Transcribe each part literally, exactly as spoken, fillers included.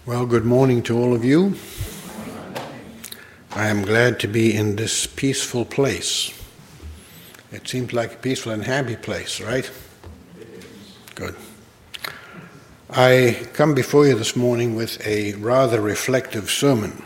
Well, good morning to all of you. I am glad to be in this peaceful place. It seems like a peaceful and happy place, right? Good. I come before you this morning with a rather reflective sermon.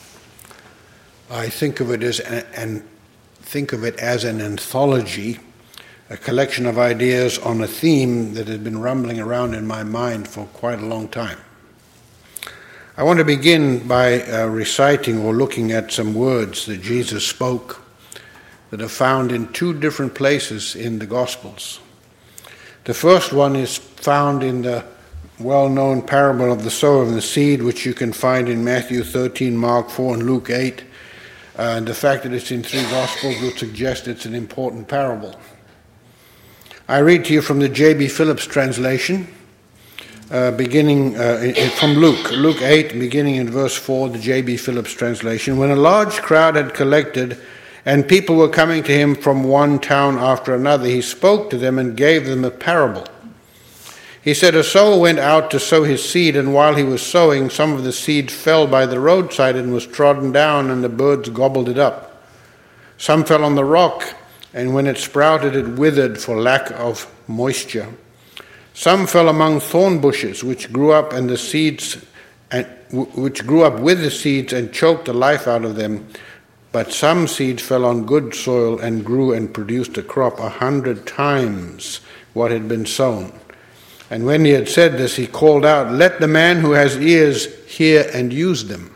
I think of it as an, and think of it as an anthology, a collection of ideas on a theme that has been rumbling around in my mind for quite a long time. I want to begin by uh, reciting or looking at some words that Jesus spoke that are found in two different places in the Gospels. The first one is found in the well-known parable of the sower and the seed, which you can find in Matthew thirteen, Mark four, and Luke eight. Uh, and the fact that it's in three Gospels would suggest it's an important parable. I read to you from the J B Phillips translation. Uh, beginning uh, in, from Luke, Luke eight, beginning in verse four, the J B Phillips translation. When a large crowd had collected and people were coming to him from one town after another, he spoke to them and gave them a parable. He said, a sower went out to sow his seed, and while he was sowing, some of the seed fell by the roadside and was trodden down, and the birds gobbled it up. Some fell on the rock, and when it sprouted, it withered for lack of moisture. Some fell among thorn bushes, which grew up and the seeds, and which grew up with the seeds and choked the life out of them. But some seeds fell on good soil and grew and produced a crop a hundred times what had been sown. And when he had said this, he called out, "Let the man who has ears hear and use them."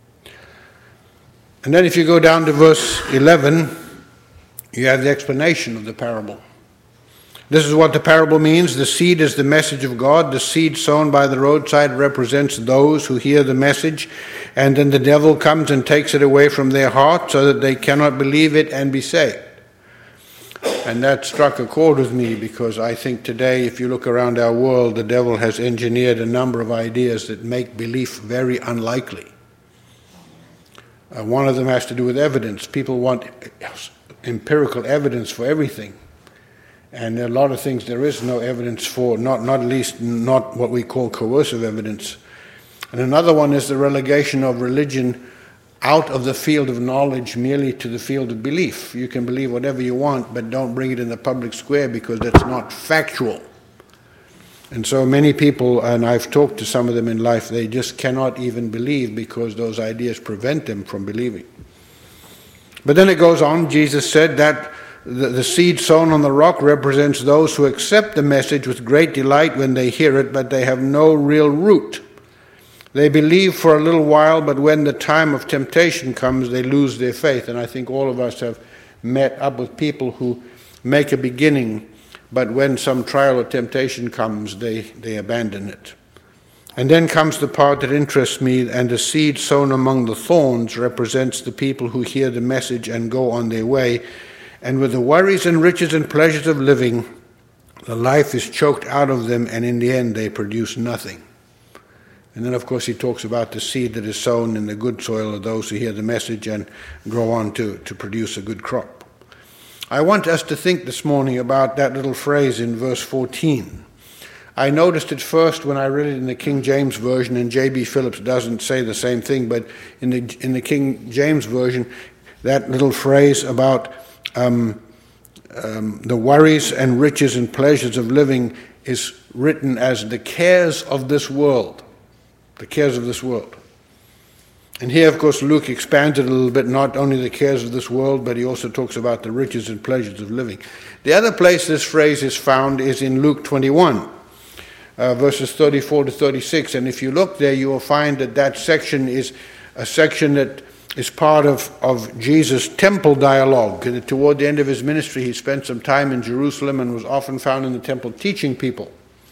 And then if you go down to verse eleven, you have the explanation of the parable. This is what the parable means. The seed is the message of God. The seed sown by the roadside represents those who hear the message, and then the devil comes and takes it away from their heart so that they cannot believe it and be saved. And that struck a chord with me, because I think today, if you look around our world, the devil has engineered a number of ideas that make belief very unlikely. Uh, one of them has to do with evidence. People want empirical evidence for everything. And there are a lot of things there is no evidence for, not, not least not what we call coercive evidence. And another one is the relegation of religion out of the field of knowledge merely to the field of belief. You can believe whatever you want, but don't bring it in the public square because that's not factual. And so many people, and I've talked to some of them in life, they just cannot even believe because those ideas prevent them from believing. But then it goes on, Jesus said that The, the seed sown on the rock represents those who accept the message with great delight when they hear it, but they have no real root. They believe for a little while, but when the time of temptation comes, they lose their faith. And I think all of us have met up with people who make a beginning, but when some trial or temptation comes, they, they abandon it. And then comes the part that interests me, and the seed sown among the thorns represents the people who hear the message and go on their way. And with the worries and riches and pleasures of living, the life is choked out of them, and in the end they produce nothing. And then, of course, he talks about the seed that is sown in the good soil of those who hear the message and go on to, to produce a good crop. I want us to think this morning about that little phrase in verse fourteen. I noticed it first when I read it in the King James Version, and J B Phillips doesn't say the same thing, but in the, in the King James Version, that little phrase about Um, um, the worries and riches and pleasures of living is written as the cares of this world. The cares of this world. And here, of course, Luke expands it a little bit, not only the cares of this world, but he also talks about the riches and pleasures of living. The other place this phrase is found is in Luke twenty-one, uh, verses thirty-four to thirty-six. And if you look there, you will find that that section is a section that is part of, of Jesus' temple dialogue. Toward the end of his ministry, he spent some time in Jerusalem and was often found in the temple teaching people.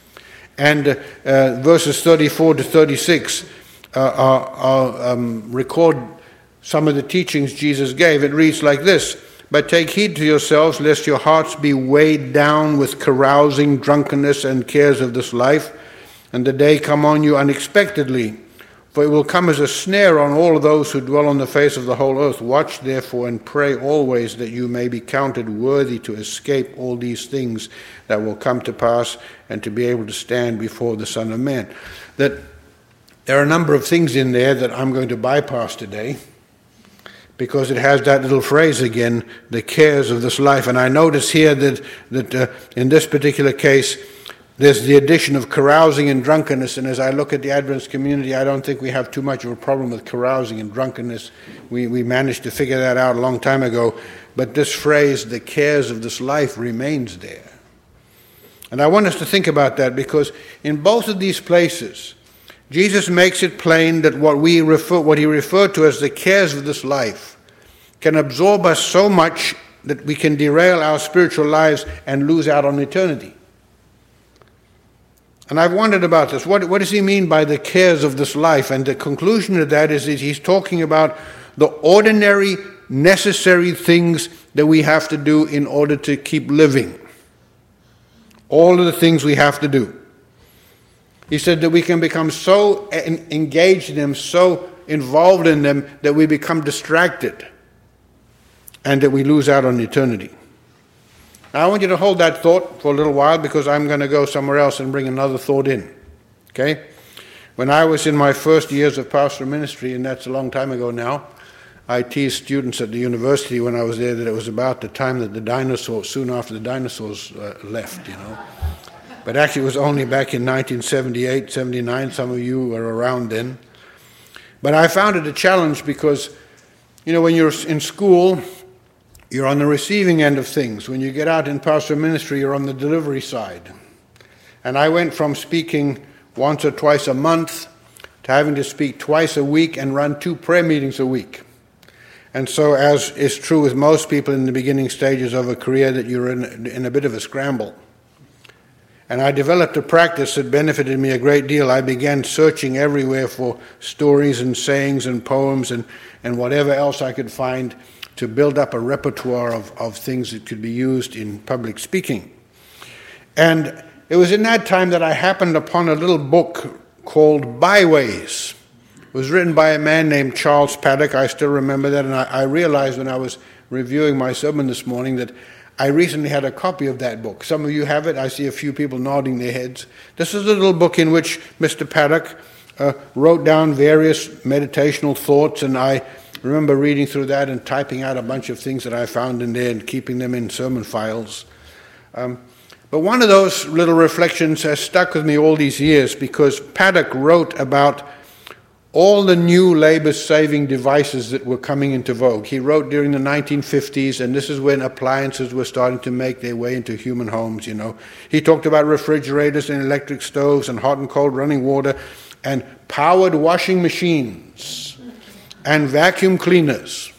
And uh, uh, verses thirty-four to thirty-six uh, are, are, um, record some of the teachings Jesus gave. It reads like this: "But take heed to yourselves, lest your hearts be weighed down with carousing, drunkenness, and cares of this life, and the day come on you unexpectedly. For it will come as a snare on all of those who dwell on the face of the whole earth. Watch therefore and pray always that you may be counted worthy to escape all these things that will come to pass and to be able to stand before the Son of Man." That There are a number of things in there that I'm going to bypass today because it has that little phrase again, the cares of this life. And I notice here that, that uh, in this particular case, there's the addition of carousing and drunkenness. And as I look at the Adventist community, I don't think we have too much of a problem with carousing and drunkenness. We, we managed to figure that out a long time ago. But this phrase, the cares of this life, remains there. And I want us to think about that because in both of these places, Jesus makes it plain that what we refer, what he referred to as the cares of this life can absorb us so much that we can derail our spiritual lives and lose out on eternity. And I've wondered about this. What, what does he mean by the cares of this life? And the conclusion to that is that he's talking about the ordinary, necessary things that we have to do in order to keep living. All of the things we have to do. He said that we can become so engaged in them, so involved in them, that we become distracted and that we lose out on eternity. Now, I want you to hold that thought for a little while because I'm going to go somewhere else and bring another thought in. Okay? When I was in my first years of pastoral ministry, and that's a long time ago now, I teased students at the university when I was there that it was about the time that the dinosaurs, soon after the dinosaurs uh, left, you know. But actually it was only back in nineteen seventy-eight, seventy-nine. Some of you were around then. But I found it a challenge because, you know, when you're in school, you're on the receiving end of things. When you get out in pastoral ministry, you're on the delivery side. And I went from speaking once or twice a month to having to speak twice a week and run two prayer meetings a week. And so, as is true with most people in the beginning stages of a career, that you're in, in a bit of a scramble. And I developed a practice that benefited me a great deal. I began searching everywhere for stories and sayings and poems and, and whatever else I could find to build up a repertoire of, of things that could be used in public speaking. And it was in that time that I happened upon a little book called Byways. It was written by a man named Charles Paddock. I still remember that, and I, I realized when I was reviewing my sermon this morning that I recently had a copy of that book. Some of you have it. I see a few people nodding their heads. This is a little book in which Mister Paddock uh, wrote down various meditational thoughts, and I remember reading through that and typing out a bunch of things that I found in there and keeping them in sermon files. Um, but one of those little reflections has stuck with me all these years because Paddock wrote about all the new labor-saving devices that were coming into vogue. He wrote during the nineteen fifties, and this is when appliances were starting to make their way into human homes, you know. He talked about refrigerators and electric stoves and hot and cold running water and powered washing machines and vacuum cleaners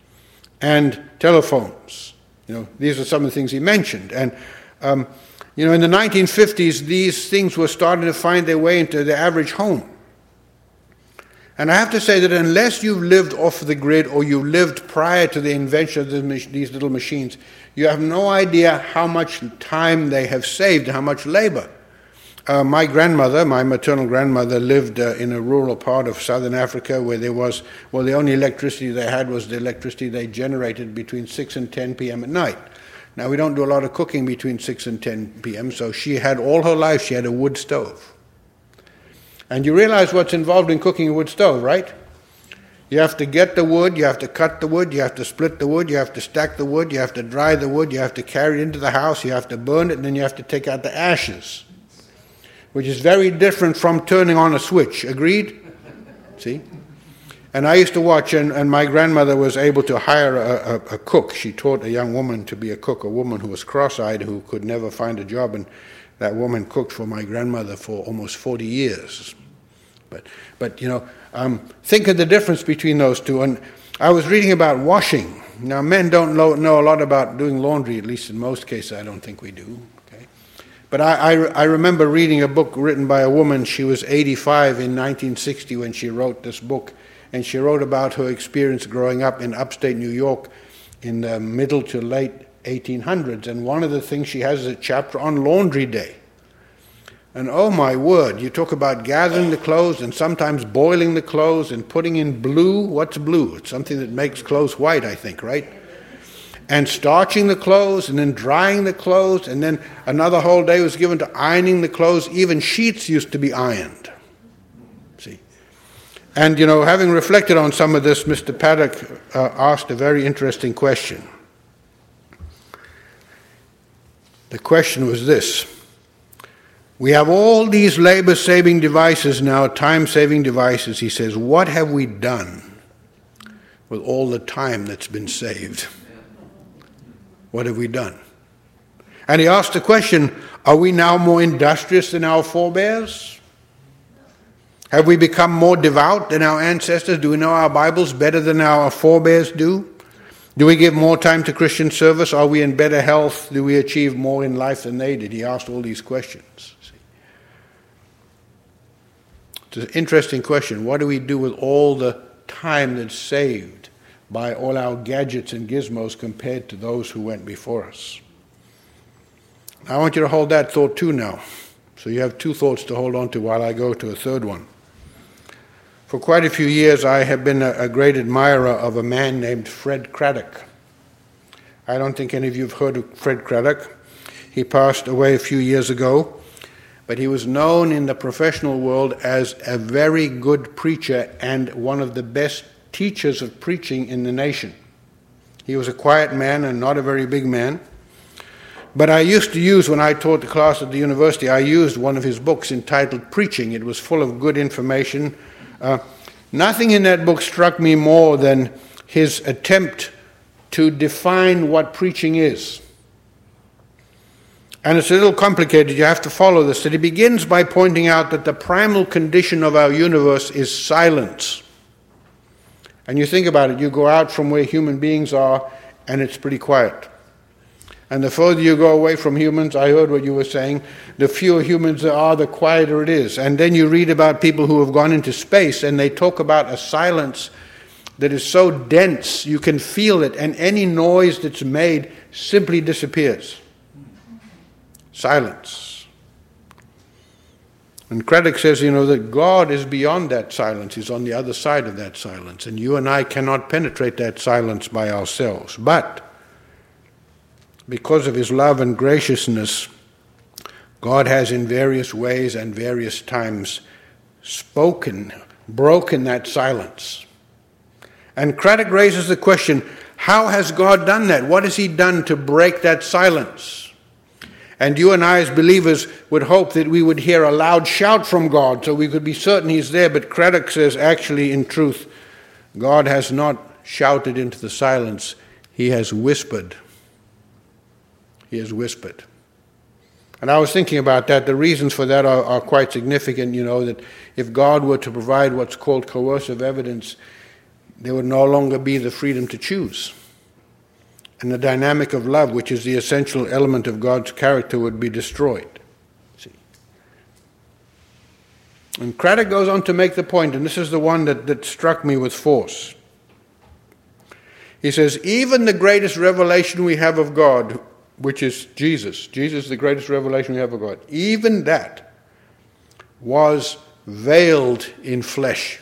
and telephones. You know, these are some of the things he mentioned. And, um, you know, in the nineteen fifties, these things were starting to find their way into the average home. And I have to say that unless you've lived off the grid or you lived prior to the invention of these little machines, you have no idea how much time they have saved, how much labor. Uh, my grandmother, my maternal grandmother, lived uh, in a rural part of southern Africa where there was, well, the only electricity they had was the electricity they generated between six and ten p.m. at night. Now, we don't do a lot of cooking between six and ten p.m., so she had all her life, she had a wood stove. And you realize what's involved in cooking a wood stove, right? You have to get the wood, you have to cut the wood, you have to split the wood, you have to stack the wood, you have to dry the wood, you have to carry it into the house, you have to burn it, and then you have to take out the ashes, which is very different from turning on a switch. Agreed? See? And I used to watch, and, and my grandmother was able to hire a, a, a cook. She taught a young woman to be a cook, a woman who was cross-eyed, who could never find a job, and that woman cooked for my grandmother for almost forty years. But, but you know, um, think of the difference between those two. And I was reading about washing. Now, men don't know, know a lot about doing laundry, at least in most cases. I don't think we do. Okay? But I, I, I remember reading a book written by a woman. She was eighty-five in nineteen sixty when she wrote this book. And she wrote about her experience growing up in upstate New York in the middle to late eighteen hundreds. And one of the things she has is a chapter on laundry day. And oh my word, you talk about gathering the clothes and sometimes boiling the clothes and putting in blue. What's blue? It's something that makes clothes white, I think, right? And starching the clothes and then drying the clothes, and then another whole day was given to ironing the clothes. Even sheets used to be ironed. See? And, you know, having reflected on some of this, Mister Paddock uh, asked a very interesting question. The question was this: we have all these labor-saving devices now, time-saving devices. He says, what have we done with all the time that's been saved? What have we done? And he asked the question, are we now more industrious than our forebears? Have we become more devout than our ancestors? Do we know our Bibles better than our forebears do? Do we give more time to Christian service? Are we in better health? Do we achieve more in life than they did? He asked all these questions. It's an interesting question. What do we do with all the time that's saved by all our gadgets and gizmos compared to those who went before us? I want you to hold that thought too now. So you have two thoughts to hold on to while I go to a third one. For quite a few years, I have been a, a great admirer of a man named Fred Craddock. I don't think any of you have heard of Fred Craddock. He passed away a few years ago, but he was known in the professional world as a very good preacher and one of the best teachers of preaching in the nation. He was a quiet man and not a very big man. But I used to use, when I taught the class at the university, I used one of his books entitled Preaching. It was full of good information. Uh, nothing in that book struck me more than his attempt to define what preaching is. And it's a little complicated, you have to follow this. That he begins by pointing out that the primal condition of our universe is silence. And you think about it, you go out from where human beings are and it's pretty quiet. And the further you go away from humans, I heard what you were saying, the fewer humans there are, the quieter it is. And then you read about people who have gone into space and they talk about a silence that is so dense, you can feel it, and any noise that's made simply disappears. Silence. And Craddock says, you know, that God is beyond that silence. He's on the other side of that silence. And you and I cannot penetrate that silence by ourselves. But because of his love and graciousness, God has in various ways and various times spoken, broken that silence. And Craddock raises the question, how has God done that? What has he done to break that silence? And you and I as believers would hope that we would hear a loud shout from God so we could be certain he's there. But Craddock says, actually, in truth, God has not shouted into the silence. He has whispered. He has whispered. And I was thinking about that. The reasons for that are, are quite significant, you know, that if God were to provide what's called coercive evidence, there would no longer be the freedom to choose. And the dynamic of love, which is the essential element of God's character, would be destroyed. See? And Craddock goes on to make the point, and this is the one that, that struck me with force. He says, even the greatest revelation we have of God, which is Jesus. Jesus is the greatest revelation we have of God. Even that was veiled in flesh.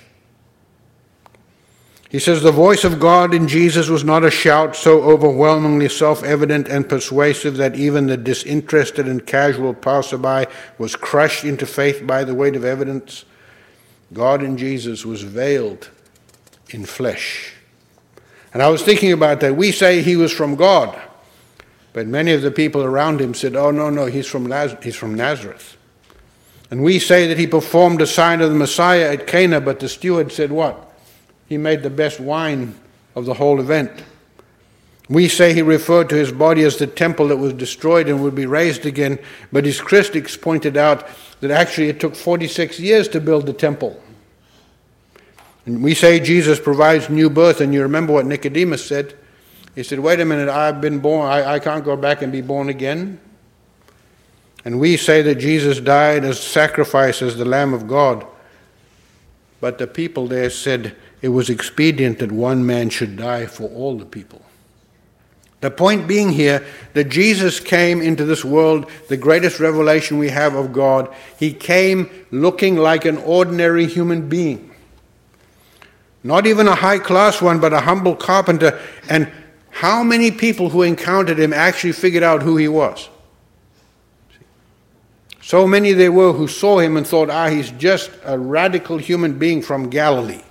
He says the voice of God in Jesus was not a shout so overwhelmingly self-evident and persuasive that even the disinterested and casual passerby was crushed into faith by the weight of evidence. God in Jesus was veiled in flesh. And I was thinking about that. We say he was from God. But many of the people around him said, oh, no, no, he's from, Laz- he's from Nazareth. And we say that he performed a sign of the Messiah at Cana, but the steward said what? He made the best wine of the whole event. We say he referred to his body as the temple that was destroyed and would be raised again, but his critics pointed out that actually it took forty-six years to build the temple. And we say Jesus provides new birth, and you remember what Nicodemus said. He said, wait a minute, I've been born, I, I can't go back and be born again. And we say that Jesus died as sacrifice, as the Lamb of God. But the people there said it was expedient that one man should die for all the people. The point being here that Jesus came into this world, the greatest revelation we have of God. He came looking like an ordinary human being. Not even a high-class one, but a humble carpenter. And how many people who encountered him actually figured out who he was? So many there were who saw him and thought, ah, he's just a radical human being from Galilee.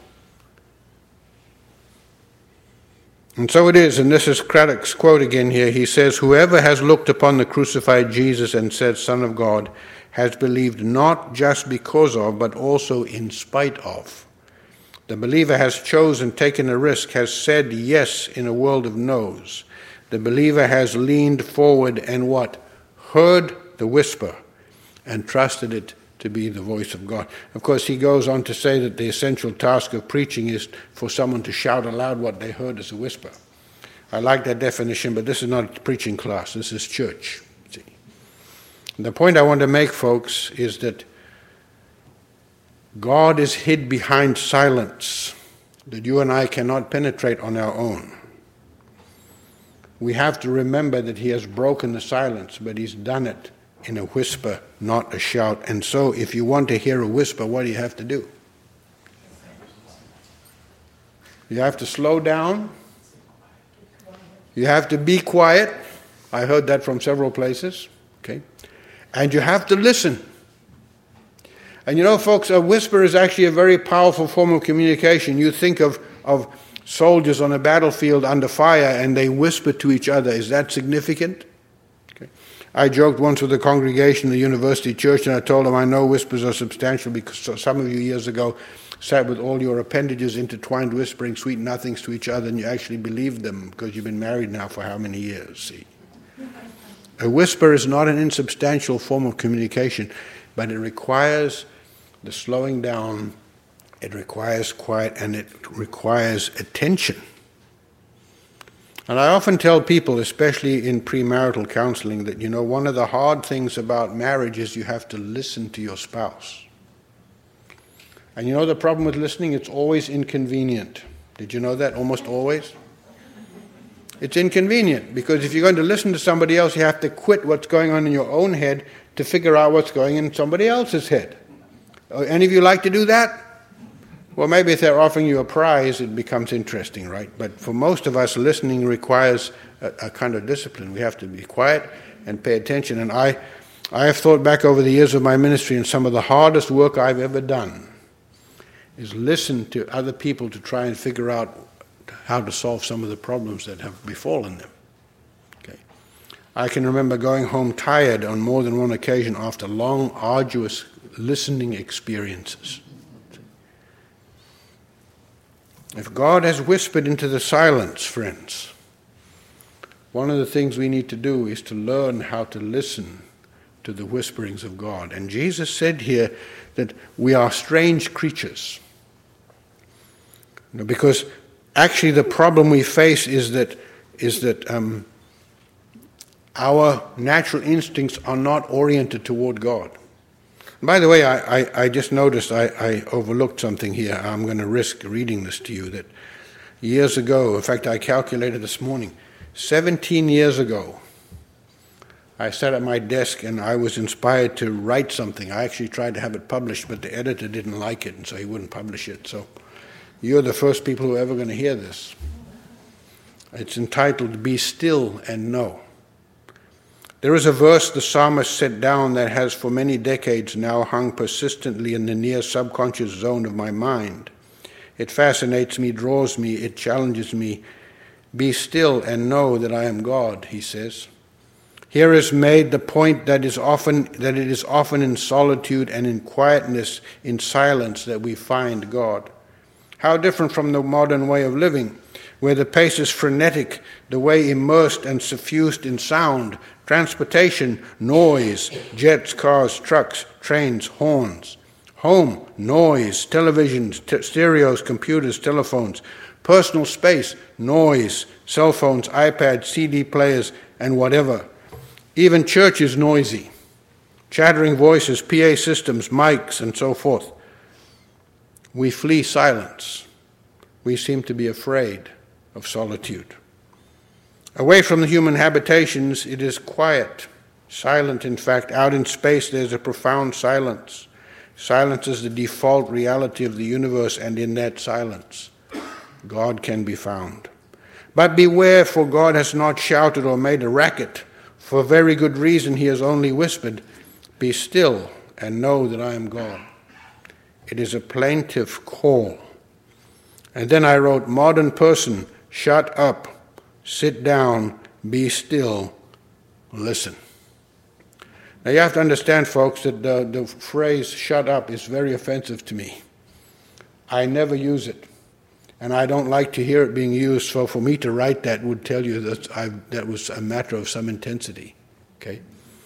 And so it is, and this is Craddock's quote again here. He says, whoever has looked upon the crucified Jesus and said, Son of God, has believed not just because of, but also in spite of. The believer has chosen, taken a risk, has said yes in a world of no's. The believer has leaned forward and what? Heard the whisper and trusted it to be the voice of God. Of course, he goes on to say that the essential task of preaching is for someone to shout aloud what they heard as a whisper. I like that definition, but this is not a preaching class. This is church. See? The point I want to make, folks, is that God is hid behind silence that you and I cannot penetrate on our own. We have to remember that he has broken the silence, but he's done it in a whisper, not a shout. And so if you want to hear a whisper, what do you have to do? You have to slow down. You have to be quiet. I heard that from several places. Okay, and you have to listen. And you know, folks, a whisper is actually a very powerful form of communication. You think of, of soldiers on a battlefield under fire and they whisper to each other. Is that significant? Okay. I joked once with a congregation in the university church, and I told them I know whispers are substantial because some of you years ago sat with all your appendages intertwined, whispering sweet nothings to each other, and you actually believed them because you've been married now for how many years? See, a whisper is not an insubstantial form of communication, but it requires the slowing down, it requires quiet, and it requires attention. And I often tell people, especially in premarital counseling, that, you know, one of the hard things about marriage is you have to listen to your spouse. And you know the problem with listening? It's always inconvenient. Did you know that? Almost always. It's inconvenient because if you're going to listen to somebody else, you have to quit what's going on in your own head to figure out what's going in somebody else's head. Any of you like to do that? Well, maybe if they're offering you a prize, it becomes interesting, right? But for most of us, listening requires a, a kind of discipline. We have to be quiet and pay attention. And I, I have thought back over the years of my ministry, and some of the hardest work I've ever done is listen to other people to try and figure out how to solve some of the problems that have befallen them. Okay. I can remember going home tired on more than one occasion after long, arduous listening experiences. If God has whispered into the silence, friends, one of the things we need to do is to learn how to listen to the whisperings of God. And Jesus said here that we are strange creatures. You know, because actually the problem we face is that is that um, our natural instincts are not oriented toward God. By the way, I, I, I just noticed I, I overlooked something here. I'm going to risk reading this to you. That years ago, in fact, I calculated this morning, seventeen years ago, I sat at my desk and I was inspired to write something. I actually tried to have it published, but the editor didn't like it, and so he wouldn't publish it. So you're the first people who are ever going to hear this. It's entitled, Be Still and Know. There is a verse the psalmist set down that has for many decades now hung persistently in the near subconscious zone of my mind. It fascinates me, draws me, it challenges me. Be still and know that I am God, he says. Here is made the point that is often that it is often in solitude and in quietness, in silence, that we find God. How different from the modern way of living, where the pace is frenetic, the way immersed and suffused in sound, transportation, noise, jets, cars, trucks, trains, horns. Home, noise, televisions, t- stereos, computers, telephones. Personal space, noise, cell phones, iPads, C D players, and whatever. Even church is noisy. Chattering voices, P A systems, mics, and so forth. We flee silence. We seem to be afraid of solitude. Away from the human habitations, it is quiet, silent, in fact. Out in space, there's a profound silence. Silence is the default reality of the universe, and in that silence, God can be found. But beware, for God has not shouted or made a racket. For very good reason, he has only whispered. Be still and know that I am God. It is a plaintive call. And then I wrote, modern person, shut up, sit down, be still, listen. Now you have to understand, folks, that the, the phrase shut up is very offensive to me. I never use it. And I don't like to hear it being used, so for me to write that would tell you that I, that was a matter of some intensity. Okay?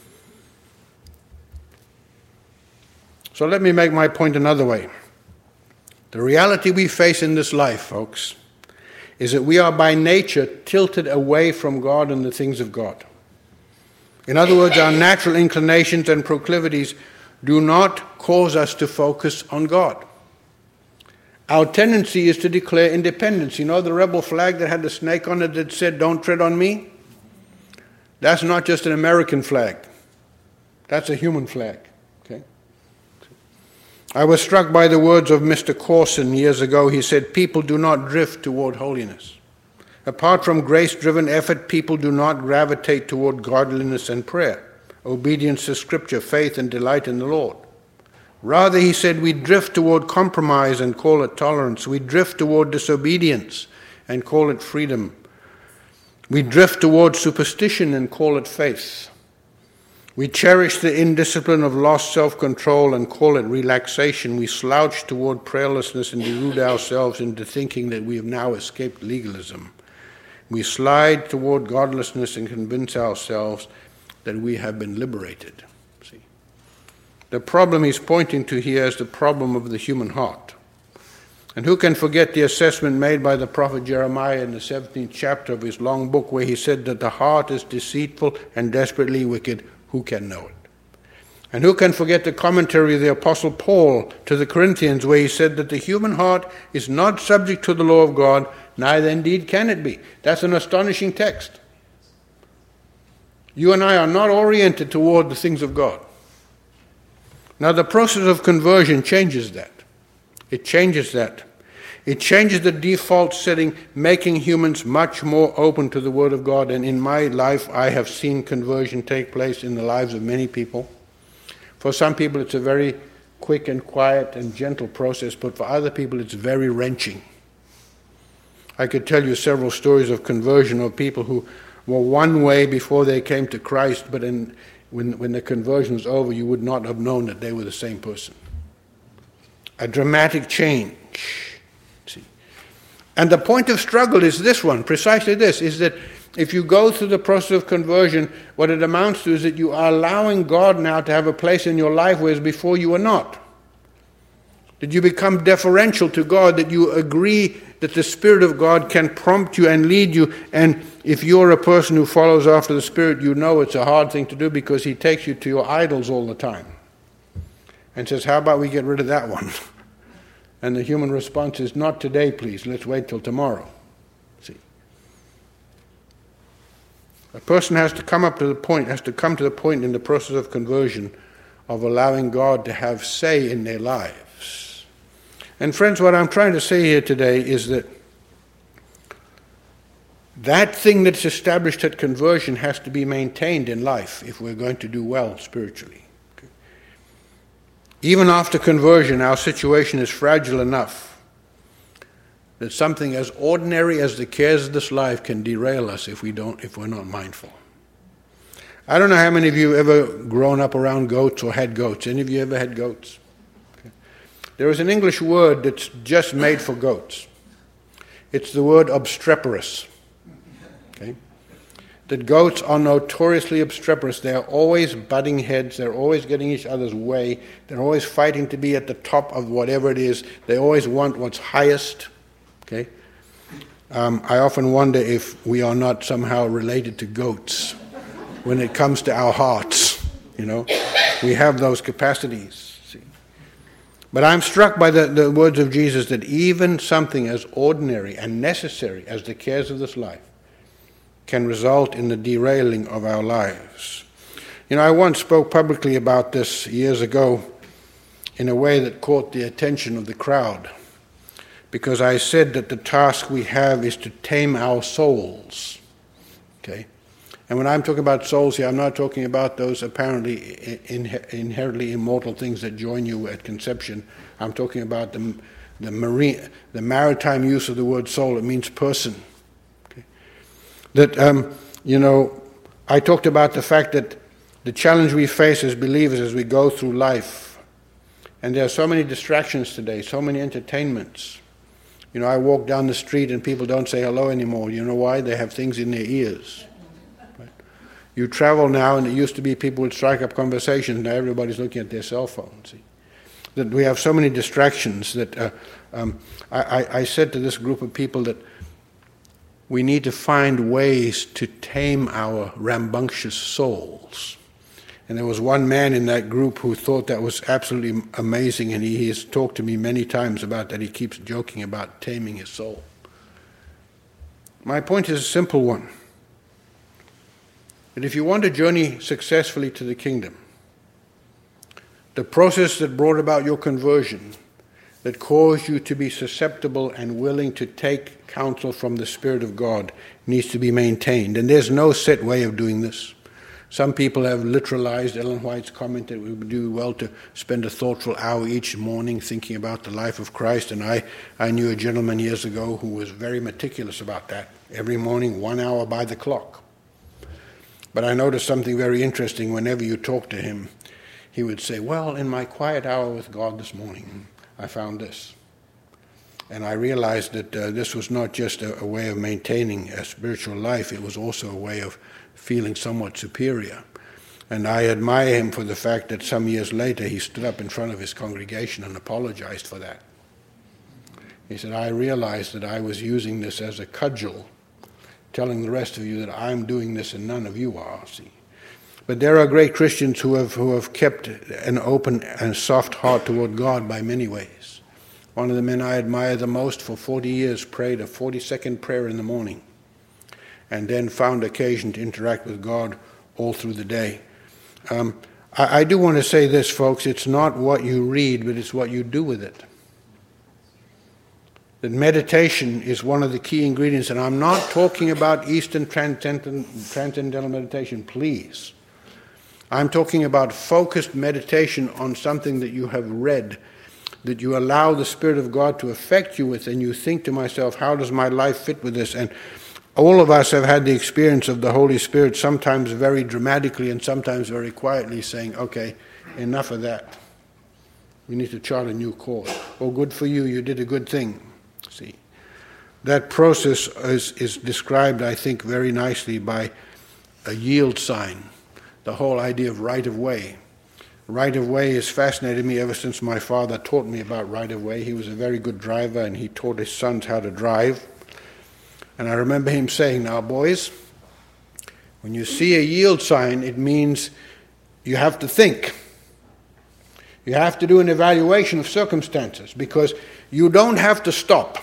So let me make my point another way. The reality we face in this life, folks, is that we are by nature tilted away from God and the things of God. In other words, our natural inclinations and proclivities do not cause us to focus on God. Our tendency is to declare independence. You know the rebel flag that had the snake on it that said, "Don't tread on me"? That's not just an American flag. That's a human flag. Okay? I was struck by the words of Mister Corson years ago. He said, people do not drift toward holiness. Apart from grace-driven effort, people do not gravitate toward godliness and prayer, obedience to Scripture, faith, and delight in the Lord. Rather, he said, we drift toward compromise and call it tolerance. We drift toward disobedience and call it freedom. We drift toward superstition and call it faith. We cherish the indiscipline of lost self-control and call it relaxation. We slouch toward prayerlessness and delude ourselves into thinking that we have now escaped legalism. We slide toward godlessness and convince ourselves that we have been liberated. See, the problem he's pointing to here is the problem of the human heart. And who can forget the assessment made by the prophet Jeremiah in the seventeenth chapter of his long book, where he said that the heart is deceitful and desperately wicked. Who can know it? And who can forget the commentary of the Apostle Paul to the Corinthians, where he said that the human heart is not subject to the law of God, neither indeed can it be. That's an astonishing text. You and I are not oriented toward the things of God. Now the process of conversion changes that. It changes that. It changes the default setting, making humans much more open to the Word of God. And in my life, I have seen conversion take place in the lives of many people. For some people, it's a very quick and quiet and gentle process, but for other people, it's very wrenching. I could tell you several stories of conversion of people who were one way before they came to Christ, but in, when, when the conversion was over, you would not have known that they were the same person. A dramatic change. See. And the point of struggle is this one, precisely this, is that if you go through the process of conversion, what it amounts to is that you are allowing God now to have a place in your life, whereas before you were not. That you become deferential to God, that you agree that the Spirit of God can prompt you and lead you. And if you're a person who follows after the Spirit, you know it's a hard thing to do because He takes you to your idols all the time. And says, how about we get rid of that one? And the human response is, not today, please. Let's wait till tomorrow. See, a person has to come up to the point, has to come to the point in the process of conversion of allowing God to have say in their lives. And friends, what I'm trying to say here today is that that thing that's established at conversion has to be maintained in life if we're going to do well spiritually. Even after conversion, our situation is fragile enough that something as ordinary as the cares of this life can derail us if we don't, if we're not mindful. I don't know how many of you have ever grown up around goats or had goats. Any of you ever had goats? Okay. There is an English word that's just made for goats. It's the word obstreperous. Okay. That goats are notoriously obstreperous. They are always butting heads. They're always getting each other's way. They're always fighting to be at the top of whatever it is. They always want what's highest. Okay? Um, I often wonder if we are not somehow related to goats when it comes to our hearts. You know, we have those capacities. See? But I'm struck by the, the words of Jesus that even something as ordinary and necessary as the cares of this life can result in the derailing of our lives. You know, I once spoke publicly about this years ago in a way that caught the attention of the crowd, because I said that the task we have is to tame our souls. Okay? And when I'm talking about souls here, I'm not talking about those apparently in, inherently immortal things that join you at conception. I'm talking about the, the, marine, the maritime use of the word soul. It means person. Okay? That, um, you know, I talked about the fact that the challenge we face as believers as we go through life, and there are so many distractions today, so many entertainments. You know, I walk down the street and people don't say hello anymore. You know why? They have things in their ears. Right? You travel now, and it used to be people would strike up conversations. Now everybody's looking at their cell phone. See, that we have so many distractions that uh, um, I, I, I said to this group of people that we need to find ways to tame our rambunctious souls. And there was one man in that group who thought that was absolutely amazing, and he, he has talked to me many times about that. He keeps joking about taming his soul. My point is a simple one. That if you want to journey successfully to the kingdom, the process that brought about your conversion, that caused you to be susceptible and willing to take counsel from the Spirit of God, needs to be maintained. And there's no set way of doing this. Some people have literalized Ellen White's comment that we would do well to spend a thoughtful hour each morning thinking about the life of Christ. And I, I knew a gentleman years ago who was very meticulous about that. Every morning, one hour by the clock. But I noticed something very interesting. Whenever you talk to him, he would say, well, in my quiet hour with God this morning, I found this. And I realized that uh, this was not just a, a way of maintaining a spiritual life, it was also a way of feeling somewhat superior. And I admire him for the fact that some years later he stood up in front of his congregation and apologized for that. He said, I realized that I was using this as a cudgel, telling the rest of you that I'm doing this and none of you are, see. But there are great Christians who have who have kept an open and soft heart toward God by many ways. One of the men I admire the most for forty years prayed a forty-second prayer in the morning and then found occasion to interact with God all through the day. Um, I, I do want to say this, folks, it's not what you read, but it's what you do with it. That meditation is one of the key ingredients, and I'm not talking about Eastern transcendental, transcendental meditation, please. I'm talking about focused meditation on something that you have read, that you allow the Spirit of God to affect you with, and you think to myself, how does my life fit with this? And all of us have had the experience of the Holy Spirit, sometimes very dramatically and sometimes very quietly, saying, okay, enough of that. We need to chart a new course. Oh, good for you, you did a good thing. See, that process is, is described, I think, very nicely by a yield sign, the whole idea of right-of-way. Right-of-way has fascinated me ever since my father taught me about right-of-way. He was a very good driver, and he taught his sons how to drive. And I remember him saying, now, boys, when you see a yield sign, it means you have to think. You have to do an evaluation of circumstances, because you don't have to stop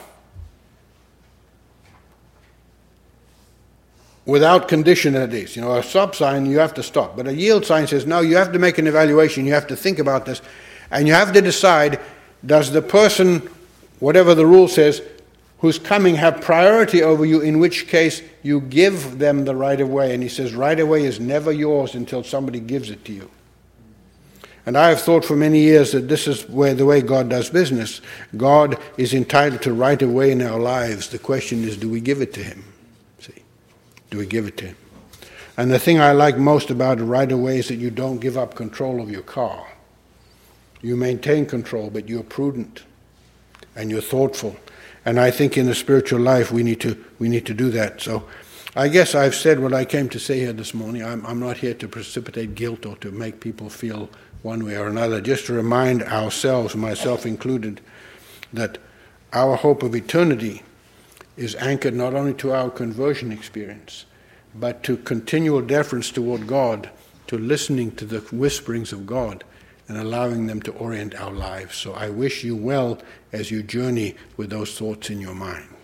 without condition at least. You know, a stop sign, you have to stop. But a yield sign says, no, you have to make an evaluation. You have to think about this. And you have to decide, does the person, whatever the rule says, who's coming have priority over you, in which case you give them the right of way. And he says, right of way is never yours until somebody gives it to you. And I have thought for many years that this is where the way God does business. God is entitled to right of way in our lives. The question is, do we give it to him? See, do we give it to him? And the thing I like most about a right of way is that you don't give up control of your car. You maintain control, but you're prudent and you're thoughtful. And I think in the spiritual life we need to we need to do that. So I guess I've said what I came to say here this morning. I'm, I'm not here to precipitate guilt or to make people feel one way or another, just to remind ourselves, myself included, that our hope of eternity is anchored not only to our conversion experience, but to continual deference toward God, to listening to the whisperings of God and allowing them to orient our lives. So I wish you well as you journey with those thoughts in your mind.